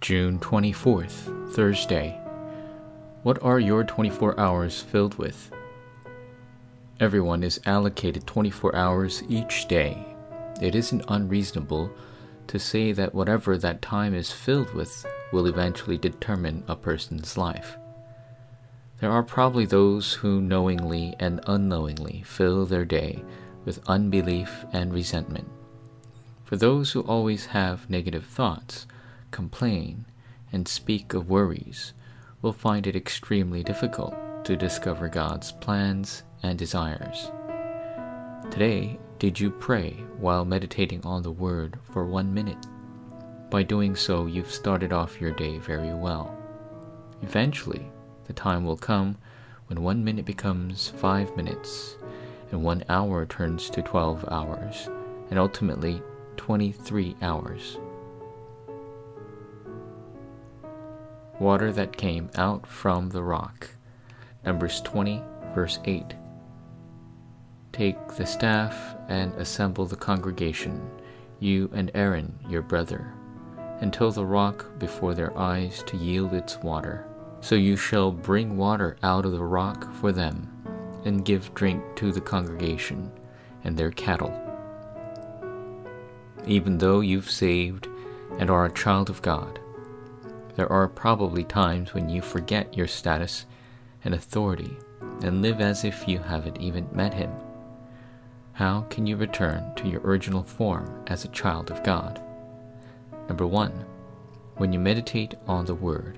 June 24th, Thursday. What are your 24 hours filled with? Everyone is allocated 24 hours each day. It isn't unreasonable to say that whatever that time is filled with will eventually determine a person's life. There are probably those who knowingly and unknowingly fill their day with unbelief and resentment. For those who always have negative thoughts, complain, and speak of worries, will find it extremely difficult to discover God's plans and desires. Today, did you pray while meditating on the Word for 1 minute? By doing so, you've started off your day very well. Eventually, the time will come when 1 minute becomes 5 minutes, and 1 hour turns to 12 hours, and ultimately 23 hours. Water that came out from the rock. Numbers 20, verse 8. Take the staff and assemble the congregation, you and Aaron your brother, and till the rock before their eyes to yield its water. So you shall bring water out of the rock for them, and give drink to the congregation and their cattle. Even though you've saved and are a child of God, there are probably times when you forget your status and authority and live as if you haven't even met Him. How can you return to your original form as a child of God? Number 1, when you meditate on the Word.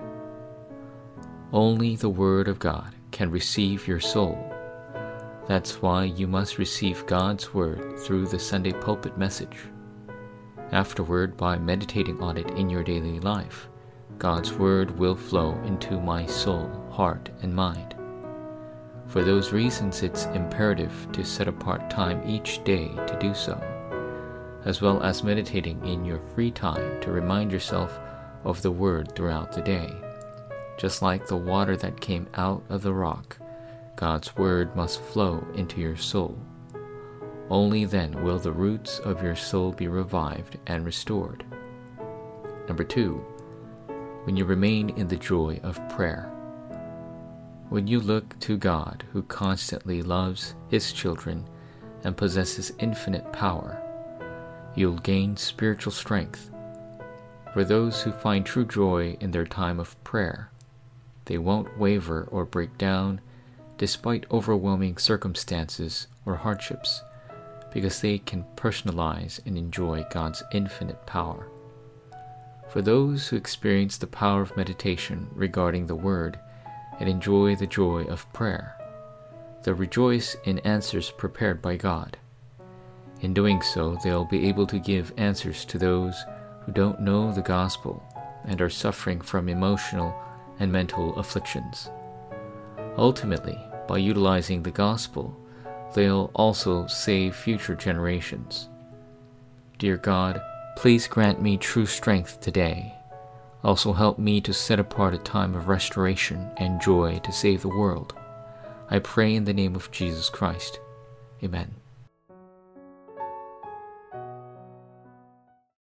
Only the Word of God can receive your soul. That's why you must receive God's Word through the Sunday pulpit message. Afterward, by meditating on it in your daily life, God's Word will flow into my soul, heart, and mind. For those reasons, it's imperative to set apart time each day to do so, as well as meditating in your free time to remind yourself of the Word throughout the day. Just like the water that came out of the rock, God's Word must flow into your soul. Only then will the roots of your soul be revived and restored. Number 2, when you remain in the joy of prayer. When you look to God, who constantly loves His children and possesses infinite power, you'll gain spiritual strength. For those who find true joy in their time of prayer, they won't waver or break down despite overwhelming circumstances or hardships, because they can personalize and enjoy God's infinite power. For those who experience the power of meditation regarding the Word and enjoy the joy of prayer, they'll rejoice in answers prepared by God. In doing so, they'll be able to give answers to those who don't know the gospel and are suffering from emotional and mental afflictions. Ultimately, by utilizing the gospel, they'll also save future generations. Dear God, please grant me true strength today. Also help me to set apart a time of restoration and joy to save the world. I pray in the name of Jesus Christ. Amen.